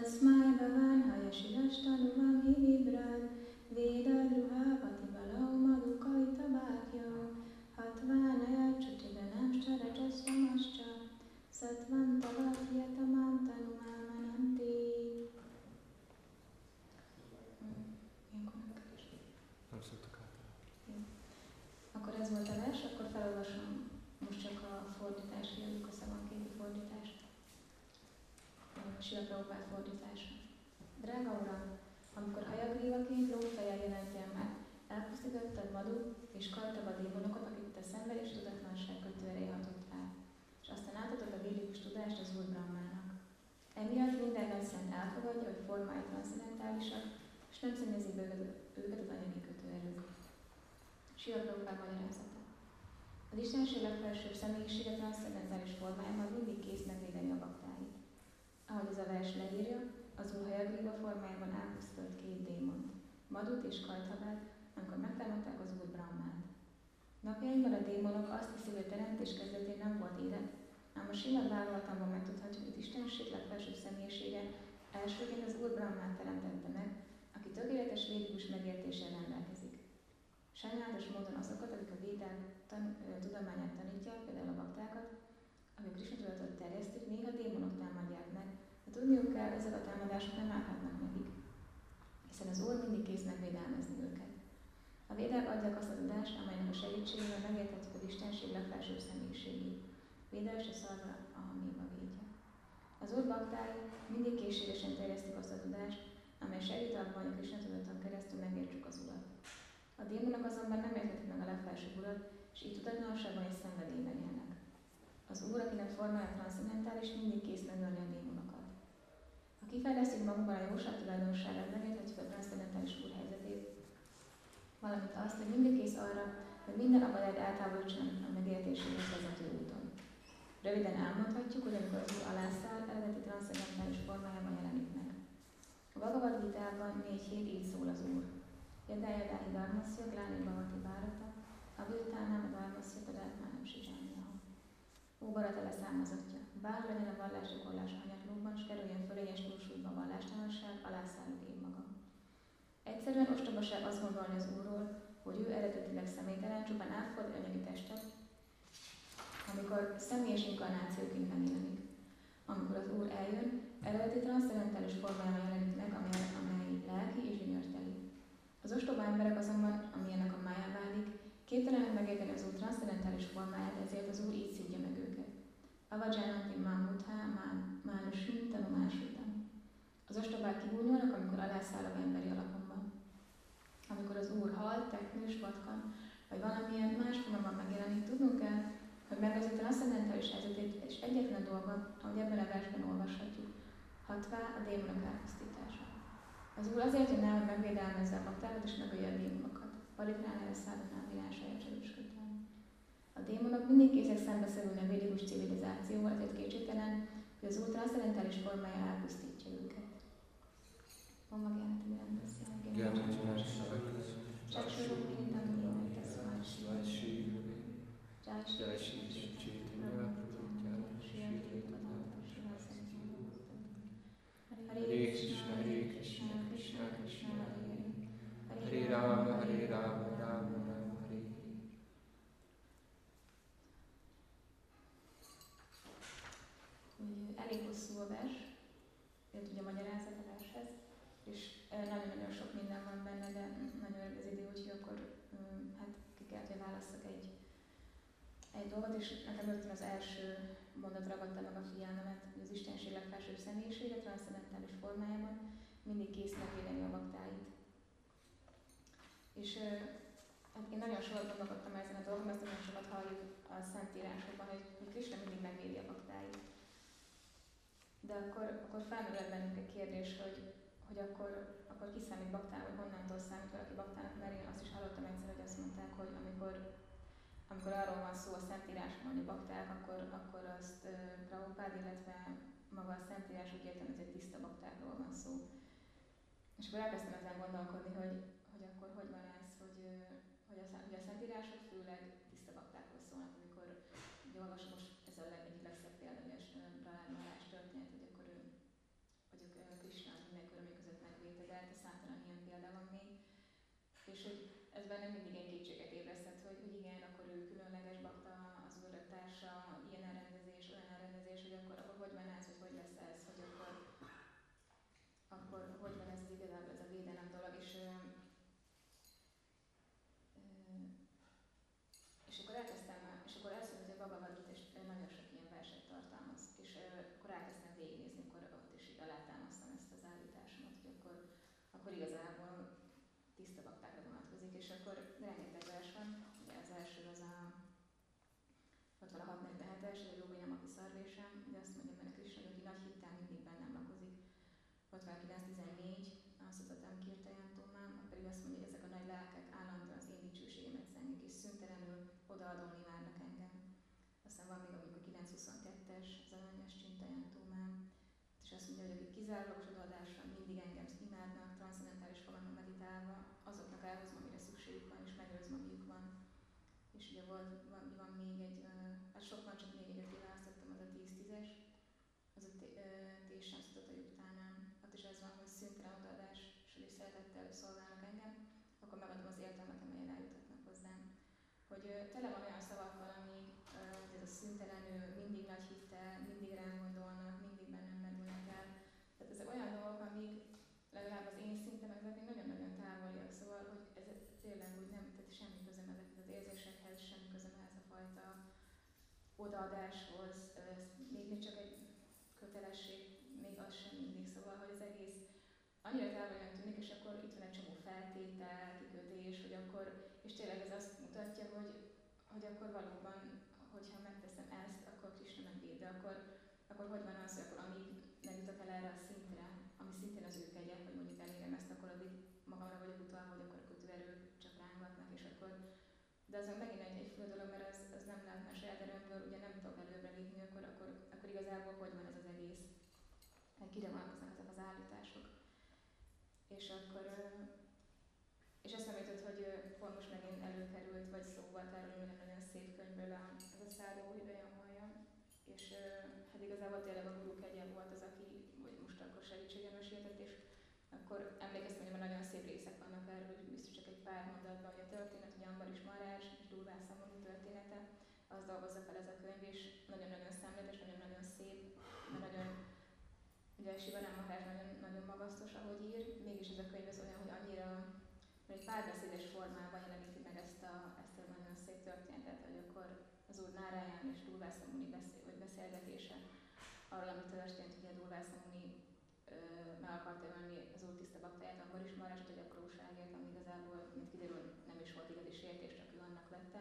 Tasmai Bhavan Hayashidashtanuvam Hivibran Veda Druha Patibalau Madhukalita Bhakyo Hatvanaya Chutidanam Shtarajasvamascha Satvam Tavakyatamam Tanumamananti. Akkor ez volt a vers, akkor felolvasom most csak a fordítást, kiadjuk a szavonképi fordítást. Srila Prabhupád fordítása. Drága Uram, amikor hajagrívaként lófejjel jelentél meg, elpusztítottad Madhu és Kartaba démonokat, akik te szenvedés tudatlanság kötőerei hatott rá, és aztán átadod a védikus tudást az Úr Brahmának. Emiatt mindenben szent elfogadja, hogy formái transzcendentálisak, és nem színezi be őket az anyagi kötőerők. Srila Prabhupád magyarázata. Az Istenség legfelsőbb személyisége transzcendentális formájában mindig kész megvédeni a baktáit. Ahogy ez a vers leírja, az Úr Hayagriva formájában elpusztított két démont, Madhut és Kajthabát, amikor megtámadták az Úr Brahmát. Napjainkban a démonok azt hiszik, hogy a teremtés kezdetén nem volt élet, ám a Srimad Bhagavatamban megtudhatjuk, hogy Istenség legfelsőbb személyisége elsőként az Úr Brahmát teremtette meg, aki tökéletes védikus megértéssel rendelkezik. Sajnálatos módon azokat, akik a védák tudományát tanítják, például a baktákat, akik Krisna tudatot terjesztik, néha démonok támadják meg, de tudniuk kell, ezek a támadások nem állhatnak nekik, hiszen az Úr mindig kész megvédelmezni őket. A védák adják azt a tudást, amelynek a segítségével megérthetjük az Istenség legfelsőbb személyiségét. Véda és a szarva a hamiba védje. Az Úr baktái mindig készségesen terjesztik azt a tudást, amely segít abban, hogy a Krisna tudaton keresztül megértsük az Urat. A démonok azonban nem érthetik meg a legfelsőbb Urat, és így tudatlanságban és szenvedélyben élnek. Az Úr, akinek formája transzcendentális, mindig kész megölni a démonokat. Ha kifejlesztjük magunkban a jóság tulajdonságát, megérthetjük a transzcendentális Úr helyzetét, valamint azt, hogy mindig kész arra, hogy minden akadályt eltávolítson a megértéséhez vezető úton. Röviden elmondhatjuk, hogy amikor az Úr alászáll, eredeti transzcendentális formájában jelenik meg. A Bhagavad Gitában 4 így szól az Úr. Jadájadáhi dharmasya, gláni bhavati bharata, abhutánám dharmasya tadátmánam sijányaha. Ó Bharata leszármazottja, bár legyen a vallásgyakorlás hanyatlóban, s kerüljön fölényes túlsúlyba a vallástalanság, alászállok én magam. Egyszerűen ostobaság azt gondolni az Úrról, hogy ő eredetileg személytelen, csupán átford anyagi testet, amikor személyes inkarnációként megjelenik. Amikor az Úr eljön, eredeti transzcendentális formájában jelenik meg, amely lelki és gyönyörteli. Az ostoba emberek azonban, amilyenek a májá válik, képtelenek megérteni az Úr transzcendentális formáját, ezért az Úr így szidja meg őket. Avajjánati mámutha mánusim tanumásítam. Az ostobák kibúnyolnak, amikor alászállnak emberi alakomban. Amikor az Úr hal, teknős, vatkan, vagy valamilyen más formában megjelenik, tudnunk kell, hogy megvezeti a transzcendentális helyzetét, és egyetlen dolga, ahogy ebben a versben olvashatjuk, hatvá a démonok elpusztítása. Az Úr azért jön el, hogy megvédelmezze a baktákat és megölje a démonokat. Parikránál szállhatnál virásája cselősködtelen. A démonok mindig készek szembeszegülni a védikus civilizációval, ezért kétségtelen, hogy az Úr transzcendentális formája elpusztítja őket. Mama Gyánati Mirandasya, Csaksarúpi Nitami Tasmát Sivasi, Jai Shri Chaitanya Prabhu Shri Advaita Shivasana. Hare Krishna, Krishna Krishna, Hare Rama, Rama Rama, Hare. Elég hosszú a vers, illetve ugye a magyarázat a vershez, és nagyon-nagyon sok minden van benne, de nagyon rövid az idő, úgyhogy akkor hát ki kellett, hogy válasszak egy dolgot, és nekem rögtön az első mondat ragadta meg a figyelmemet, hogy az Istenség legfelsőbb személyisége transzcendentális formájában mindig kész megvédeni a baktáit. És hát én nagyon sokat gondolkodtam ezen a dolgon, ezt nagyon sokat halljuk a Szentírásokban, hogy Krisna mindig megvédi a baktáit. De akkor felmerül bennünk egy kérdés, hogy akkor ki számít baktának, vagy honnantól számít valaki baktának, mert én azt is hallottam egyszer, hogy azt mondták, hogy amikor arról van szó a Szentírásban, hogy bakták, akkor azt Prabhupád, illetve maga a Szentírás úgy értelmezi, hogy tiszta baktákról van szó. És akkor elkezdtem ezen gondolkodni, hogy akkor hogy van ez, hogy a Szentírások főleg tiszta baktákról szólnak, amikor olvasom most ez a egyik legszebb példa, hogy a Prahlad Mahārāj történet, hogy akkor ők És hogy ez bennem mindig egy kétséget ébresztett, hogy igen, akkor ő különleges bakta, az úr társa, ilyen elrendezés, olyan elrendezés, hogy akkor hogy van ez, hogy lesz ez, hogy akkor hogy van ez az igazából ez a védelem dolog, és akkor elkezdtem, és akkor elszóltam, hogy a Bhagavad Gita és nagyon sok ilyen verset tartalmaz, és akkor elkezdtem végignézni, akkor ott is így alátámasztam ezt az állításomat, hogy akkor igazából tiszta baktákra vonatkozik, és akkor rengeteg vers van, ugye az első az a 66-47-es, a Jogvénem, aki szarvésem, de azt mondja benne Krisna, hogy aki nagy hittel mindig bennem lakozik. 69-14, azt adatom Kirtajantómám, pedig azt mondja, hogy ezek a nagy lelkek állandóan az én dicsőségemet zengik, és szüntelenül odaadolni várnak engem. Aztán van még amikor a 922-es, az aranyos Csintajantómám, és azt mondja, hogy akik kizárólagos odaadásra mindig engem imádnak, transzcendentális fogalmon meditálva, azoknak elhozom, amire szükségük van, és megőrzöm, amiük van. És ugye van még egy, hát sok van, csak még egyet kiválasztottam, az a 10-10-es, az a Tésem Szutata Juktánám. Ott is ez van, hogy szüntelen odaadás, és hogy szeretettel szolgálnak engem, akkor megadom az értelmet, amelyen eljutatnak hozzám. Hogy tele van olyan szavakkal, amik ez a szüntelenül, mindig nagy hittel, mindig rám gondolnak, mindig bennem merülnek el. Tehát ezek olyan dolgok, amik legalább az én szintemekben még nagyon-nagyon távoliak, szóval, hogy ez tényleg úgy nem, tehát semmi közöm ezekhez az érzésekhez, semmi közöm ehhez a fajta odaadáshoz, még csak egy kötelesség, még az sem mindig, szóval, hogy az egész annyira távolian tűnik, és akkor itt van egy csomó feltétel, kikötés, hogy akkor, és tényleg ez azt mutatja, hogy akkor valóban, hogyha megteszem ezt, akkor Krisna megvéd, de akkor hogy van az, hogy akkor amíg nem jutok el erre a szintre, ami szintén az ő kegye, hogy mondjuk elérem ezt, akkor addig magamra vagyok utalva, hogy akkor a kötőerők csak rángatnak, és akkor de azon megint egy fő dolog, mert az nem lehet, mert saját erőmből ugye nem tudok előbbre lépni, akkor igazából hogy van ez az egész, kire vonatkoznak ezek az állítások. És akkor, és azt nem jutott, hogy pont most megint előkerült, vagy szó volt erről nagyon szép könyvből ez a Szálló Hidajamolja, és hát igazából tényleg a guru kegye volt az, aki, vagy most akkor segítségemre sietett, és akkor emlékeztem, hogy nagyon szép részek vannak erről, hogy biztos csak egy pár mondatban, hogy a történet, hogy Ambarish Maharaj és Durvása Muni története, az dolgozza fel ez a könyv, és nagyon-nagyon szemléletes, nagyon-nagyon szép, mert nagyon, ugye Sivanám Maharaj nagyon magasztos, ahogy ír, mégis ez a könyv az olyan, hogy annyira egy párbeszédes formában jeleníti meg ezt a nagyon szép történetet, hogy akkor az úr Náráján és Durvása Muni beszélgetése arról, ami történt, ugye Durvása Muni meg akarta ölni az úr tiszta baktáját, Ambarish Maharajot egy apróságért, ami igazából, mint kiderül, nem is volt igazi sértés, csak ő annak vette.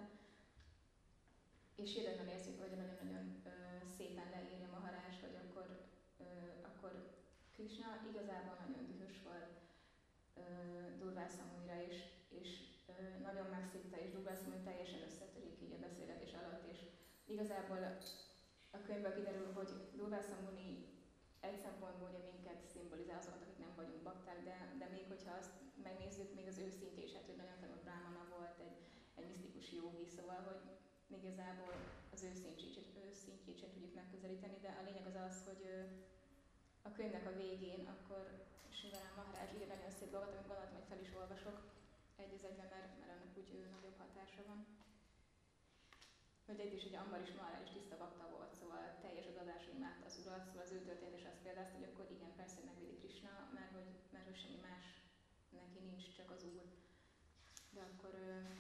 És hihetetlen érzik, hogy nagyon-nagyon szépen leírja Maharaj, hogy akkor Krishna igazából nagyon dühös volt Durvása Munira, és nagyon megszívta, és Durvása Muni teljesen összetörik így a beszélgetés alatt, és igazából a könyvből kiderül, hogy Durvása Muni egy szempontból ugye minket szimbolizál azokat, akik nem vagyunk bakták, de még hogyha azt megnézzük, még az ő szintje is, hát hogy nagyon tanult brámana volt, egy misztikus jogi, szóval, hogy igazából az ő szintjét sem tudjuk megközelíteni, de a lényeg az az, hogy a könyvnek a végén akkor Sivanám Maharaj ír nagyon szép dolgot, amit gondoltam, hogy fel is olvasok egy az egyben, mert annak úgy nagyobb hatása van. Hogy egyrészt, hogy Ambarish Maharaj is tiszta bakta volt, szóval teljes odadásra imádta az urat, szóval az ő történetes azt példázta, hogy akkor igen, persze megvédi Krishna, mert hogy semmi más neki nincs, csak az úr. De akkor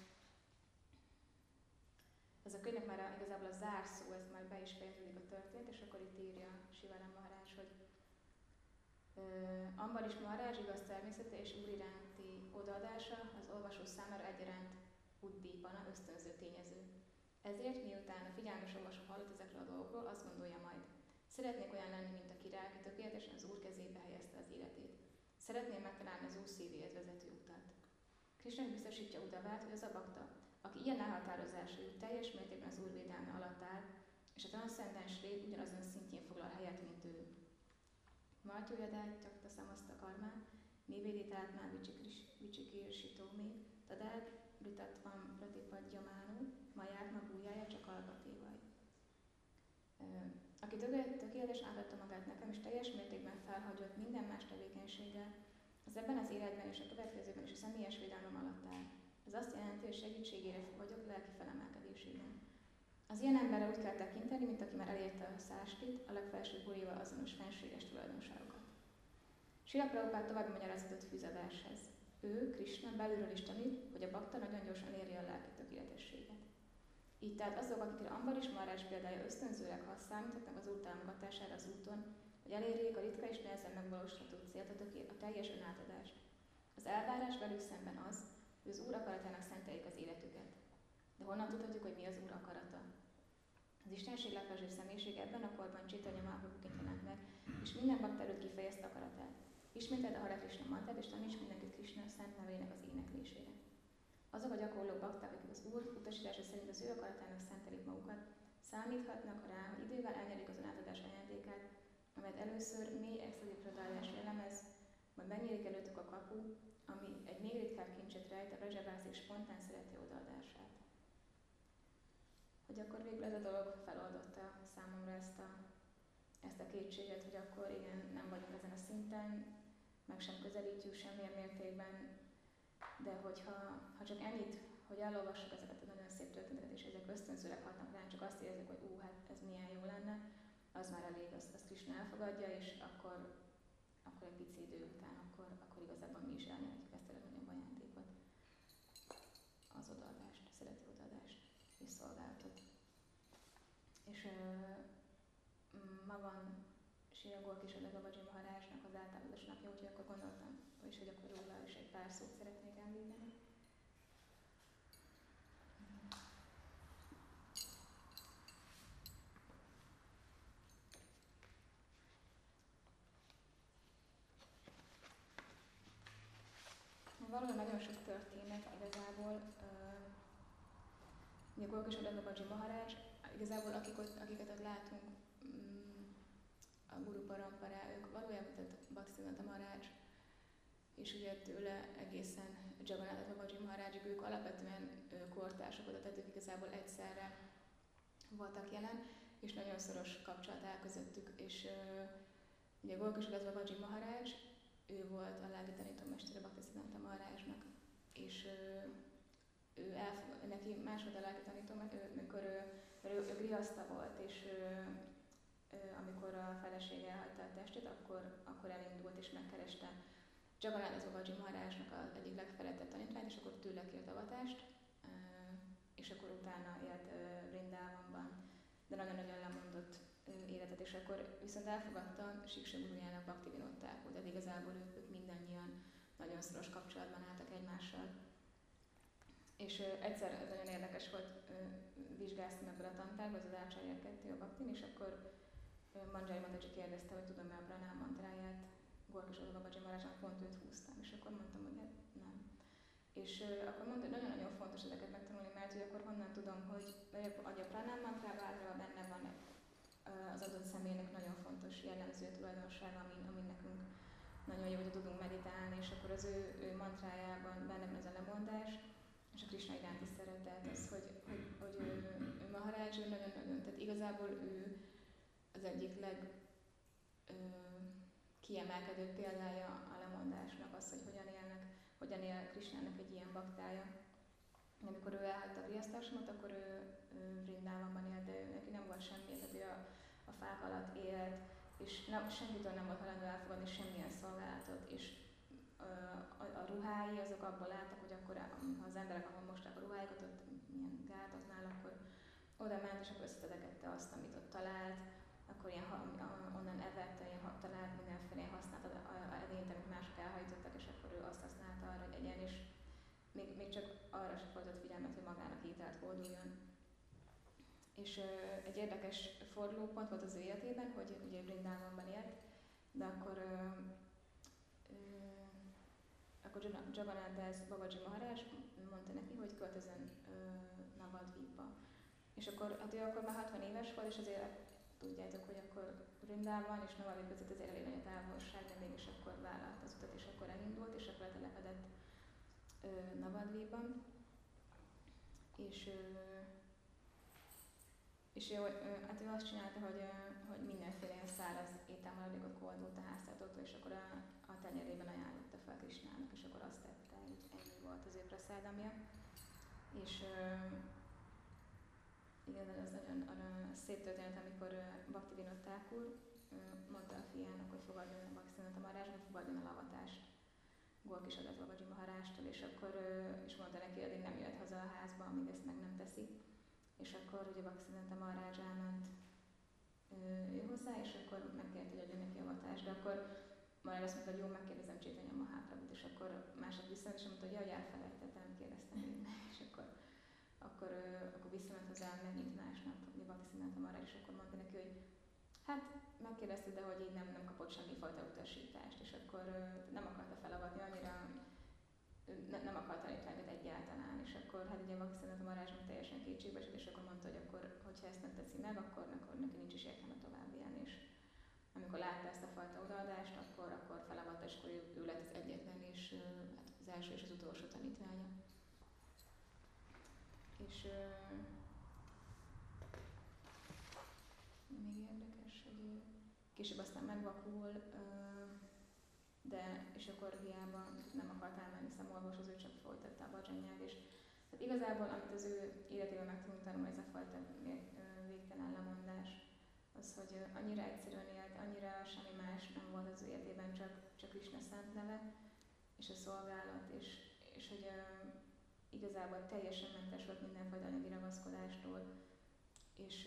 ez a könyvnek már igazából a zárszó, ez már be is fejeződik a történet, és akkor itt írja Sivanám Maharaj, hogy Ambarish Maharaj igaz természete és úr iránti odaadása az olvasó számára egyaránt uddípana, ösztönző tényező. Ezért, miután a figyelmes olvasó hallott ezekről a dolgokról, azt gondolja majd. Szeretnék olyan lenni, mint a király, aki tökéletesen az úr kezébe helyezte az életét. Szeretném megtalálni az úr szívéhez vezető utat. Krishna biztosítja udavát, hogy az a bakta, aki ilyen elhatározásra jut, teljes mértékben az úr védelme alatt áll, és a transzcendens lét ugyanazon szintjén foglal helyet, mint ő. Martyójadát, Tyakta Samasta Karmán, Nivéditátmán Vicsikirsitómi, Tadát, Britatvam Pratipadjamánu, Maját Magújája csak Algatévaj. Aki tökéletesen átadta magát nekem, és teljes mértékben felhagyott minden más tevékenységgel, Az ebben az életben és a következőben is a személyes védelmem alatt áll. Ez azt jelenti, hogy segítségére vagyok lelki felemelkedésében. Az ilyen emberre úgy kell tekinteni, mint aki már elérte a szástit, a legfelsőbb bulival azonos fenséges tulajdonságokat. Srila Prabhupád további magyarázatot fűz a vershez. Ő, Krishna, belülről is tanít, hogy a bakta nagyon gyorsan éri a lelki tökéletességet. Így tehát azok, akikre Ambarish Maharaj példája ösztönzőleg számíthatnak az Úr támogatására az úton, hogy elérjék a ritka és nehezen megvalósítható célt, a teljes önátadást. Az elvárás velük szemben az, hogy az Úr akaratának szenteljék az életüket. De honnan tudhatjuk, hogy mi az Úr akarata? Az Istenség legfelsőbb személyiség ebben a korban Chaitanya Mahaprabhuként jelent meg, és minden bakta előtt kifejezte akaratát. Ismételd a Hare Krishna mantrát, és taníts mindenkit Krishna szent nevének az éneklésére. Azok a gyakorló bakták, akik az Úr utasítása szerint az ő akaratának szentelik magukat, számíthatnak rá, hogy idővel elnyerik az átadás ajándékát, amelyet először mély exkluzív odaadást jellemez, majd megnyílik előttük a kapu, ami egy még ritkább kincset rejt, a Vrajabászik spontán szerető odaadását. Hogy akkor végül ez a dolog feloldotta számomra ezt a kétséget, hogy akkor igen, nem vagyunk ezen a szinten, meg sem közelítjük semmilyen mértékben, de hogyha csak ennyit, hogy elolvassuk ezeket a nagyon szép történeteket, és ezek ösztönzőleg hatnak ránk, csak azt érezzük, hogy hát ez milyen jó lenne, az már elég, azt Krishna elfogadja, és akkor egy pici idő után, akkor igazából mi is elnyerhetjük ezt a legnagyobb ajándékot, az odaadást, a szerető odaadást és szolgálatot. És ma van Srila Gaura Babaji Maharajnak az általános napja, úgyhogy akkor gondoltam, hogy akkor róla is egy pár szót szeretnék említeni. Valóban nagyon sok történet igazából. Ugye Gaura Babaji Maharaj, igazából akiket ott látunk, a Guru Parampara, ők valójában tehát Bhaktisiddhanta Maharaj, és ugye tőle egészen Jagannath Babaji Maharajig, ők alapvetően kortársak oda, tehát ők igazából egyszerre voltak jelen, és nagyon szoros kapcsolat áll közöttük, és ugye Gaura Babaji Maharaj, ő volt a lelki tanítómestere Bhaktisiddhanta Maharajnak, és neki más volt a lelki tanítómestere, ő grihaszta volt, és amikor a felesége elhagyta a testét, akkor elindult és megkereste Jagannath Babaji Maharajnak az egyik legfelettebb tanítványt, és akkor tőle kért avatást, és akkor utána élt Vrindávonban, de nagyon-nagyon lemondott életet, és akkor viszont elfogadta Siksa Gurujának Bhaktivinodtákot, tehát igazából ők mindannyian nagyon szoros kapcsolatban álltak egymással. És egyszer ez nagyon érdekes volt, vizsgáztam ebből a tantárból, az Acharya 2 a Bhaktin, és akkor Manjari Mataji kérdezte, hogy tudom-e a pranám mantráját, Gaura Babaji Maharajnak, pont őt húztam, és akkor mondtam, hogy hát nem. És akkor mondta, hogy nagyon-nagyon fontos ezeket megtanulni, mert hogy akkor honnan tudom, hogy a pranám mantrában általában benne van az adott személynek nagyon fontos jellemző tulajdonsága, ami nekünk nagyon jó, hogy tudunk meditálni, és akkor az ő mantrájában benne van ez a lemondás, és a Krishna iránti szeretet, az, hogy ő Maharaj, ő nagyon-nagyon, tehát igazából ő az egyik kiemelkedő példája a lemondásnak az, hogy hogyan él Krishnának egy ilyen baktája. Amikor ő elhagyta a grihasztásomat, akkor ő Vrindávonban élt, de neki nem volt semmi, tehát ő a fák alatt élt, és senkitől nem volt hajlandó elfogadni semmilyen szolgálatot, és a ruhái azok abból álltak, hogy akkor, ha az emberek ahol mosták a ruháikat, ott milyen gátoknál, akkor oda ment, és akkor összedegette azt, amit ott talált, akkor onnan evette, talált mindenféle használt edényt, amit mások elhajtottak, és akkor ő azt használta arra, hogy egyen, és még csak arra sem fordított figyelmet, hogy magának ételt hóduljon. És egy érdekes fordulópont volt az ő életében, hogy ugye Vrindávonban élt, de akkor Jagannath Babaji Maharaj mondta neki, hogy költözön Navadvipba. És akkor, hát ő akkor már 60 éves volt, és azért tudjátok, hogy akkor Vrindában és Navadvip között azért elég nagy a távolság, de mégis akkor vállalt az utat, és akkor elindult, és akkor letelepedett Navadvipban. És És hát ő azt csinálta, hogy mindenféle ilyen száraz ételmaradékot koldult a háztartótól, és akkor a tenyerében ajánlotta fel Krisnának, és akkor azt tette, így ennyi volt az ő praszádamja. És igen, az nagyon szép történet, amikor Bhaktivinoda Thakur mondta a fiának, hogy fogadjon a Bhaktisiddhanta Maharajtól, fogadjon a lavatást Golkisadat Babaji Maharajtól, és akkor és mondta neki, hogy addig nem jöhet haza a házba, amíg ezt meg nem teszi. És akkor ugye Bhaktisiddhanta Maharaj elment ő hozzá, és akkor megkérte, hogy adjon neki avatást, de akkor Maharaj azt mondta, hogy jó, megkérdezem Chaitanya Mahaprabhut, és akkor másod visszament, és mondta, hogy jaj, elfelejtettem, kérdeztem én, és akkor visszament hozzá megint másnap, ugye Bhaktisiddhanta Maharaj, és akkor mondta neki, hogy hát megkérdezted, de hogy így nem kapott semmifajta utasítást, és akkor nem akarta felavatni annyira, nem akart tanítványokat egyáltalán, és akkor hát ugye Bhaktisiddhanta Maharaj teljesen kétségbe esett, és akkor mondta, hogy akkor, hogyha ezt nem teszi meg, akkor neki nincs is értelme tovább élni, és amikor látta ezt a fajta odaadást, akkor felavatta, és akkor ő lett az egyetlen, és hát az első és az utolsó tanítványa. És még érdekes, hogy később aztán megvakul, de és akkor hiába nem akart elmenni Szamolvoshoz, ő csak folytatta a bhajanját, és hát igazából, amit az ő életében meg tudunk tanulni, ez a fajta végtelen lemondás, az, hogy annyira egyszerűen élt, annyira semmi más nem volt az ő életében, csak Krisna szent neve, és a szolgálat, és hogy igazából teljesen mentes volt mindenfajta anyagi ragaszkodástól, és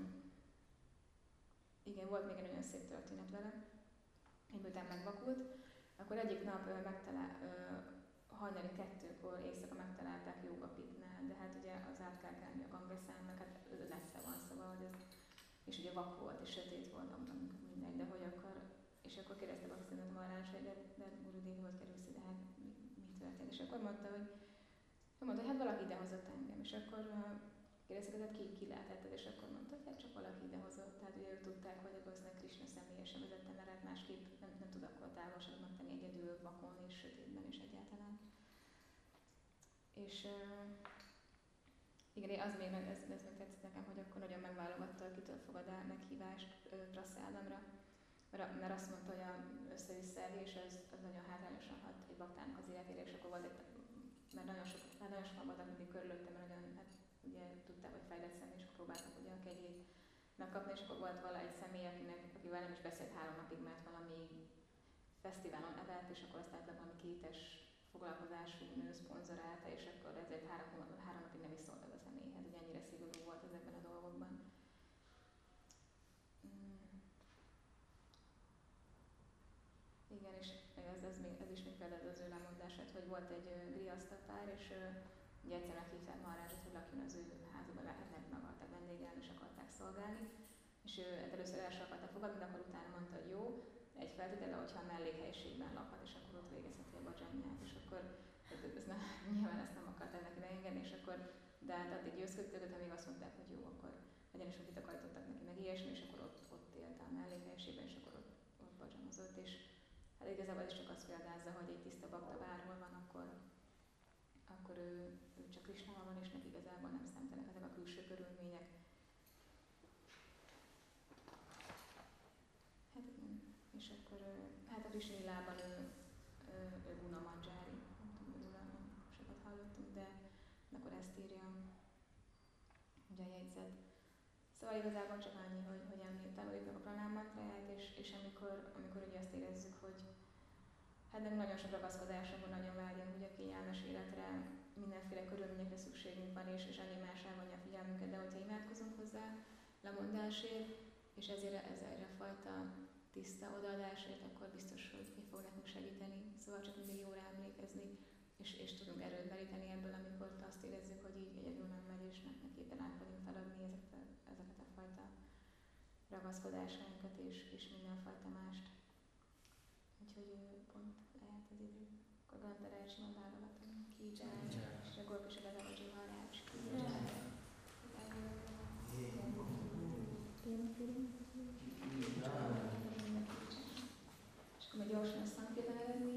igen, volt még egy nagyon szép történet vele, hogy miután megvakult, akkor egyik nap hajnali 2-kor éjszaka megtalálták Jogapitnál, de hát ugye az át kell kelni a Gangeszámnak, hát messze van, szóval, hogy ez, és ugye vak volt, és sötét volt, amikor mindegy, de hogy akkor, és akkor kérdezte Bhaktisiddhanta Maharaj, hogy de Gurudev, hogy kerülsz ide, hát mi történt, és akkor mondta, hogy hát valaki idehozott engem, és akkor kérdezték, hogy ki lehetetted, és akkor mondta, hogy hát csak valaki idehozott, tehát ugye ők tudták, hogy valószínűleg Krisna személyesen vezette, mert hát másképp nem tud akkor távolságot tenni egyedül, vakon és sötétben és egyáltalán. És igen, ez még tetszett nekem, hogy akkor nagyon megválogatta, kitől fogad el meghívást praszádamra, mert azt mondta, hogy össze-vissza és az nagyon hátrányosan hat egy baktának az életére, és akkor volt egy, mert nagyon sokan voltak mindig körülöttem, mert nagyon, hát ugye tudták, hogy fejlett személy, és próbáltak ugye a kegyét megkapni, és akkor volt egy személy, akivel nem is beszélt 3 napig, mert valami fesztiválon evelt, és akkor aztán valami kétes foglalkozású nő szponzorálta, és akkor ezért 3 napig nem is szólt az a személyhez, ugye ennyire szigorú volt ezekben a dolgokban. Igen, és ez is még például az ő lemondását, hogy volt egy griaszta pár, és ugye egyszer meghívták Maharajot, hogy lakjon az ő házában, mert meg akarták vendégelni, és akarták szolgálni. És ő először el sem akarta fogadni, de akkor utána mondta, hogy jó, egy feltétele, hogyha a mellékhelyiségben lakhat, és akkor ott végezheti a bhajanját, és akkor nyilván ezt nem akarták neki megengedni, és akkor, de hát addig győzködtek, hogy még azt mondták, hogy jó, akkor legyen is, hogy takarítottak neki meg ilyesmi, és akkor ott élt a mellékhelyiségben, és akkor ott bhajanozott, és hát igazából ez csak azt példázza, hogy egy tiszta bakta bárhol van, akkor ő csak Krisnával van, és neki igazából nem számítanak ezek a külső körülmények. Hát igen, és akkor hát a Krishna lilában ő Guna Manjari, nem tudom, hogy sokat hallottunk, de akkor ezt írja ugye a jegyzet. Szóval igazából csak annyi, hogy tanuljuk meg a pranám mantráját, és amikor ugye azt érezzük, hogy hát nem nagyon sok ragaszkodásra van, nagyon vágyunk ugye a kényelmes életre, mindenféle körülményekre szükségünk van, és annyi más elvonja a figyelmünket, de hogyha imádkozunk hozzá lemondásért, és ezért a fajta tiszta odaadásért, akkor biztos, hogy fog nekünk segíteni. Szóval csak mindig jó rá emlékezni, és tudunk erőt meríteni ebből, amikor azt érezzük, hogy így egyedül nem megy, és nem képtelenek vagyunk feladni ezeket a fajta ragaszkodásainkat, és mindenfajta mást. Úgyhogy pont lehet az idő. Akkor Gantarács Simon válogatom. Ki Jai, és a Golkisadat Babaji Maharaj. Ki Jai. És akkor majd gyorsan a Szankirtan eredmény.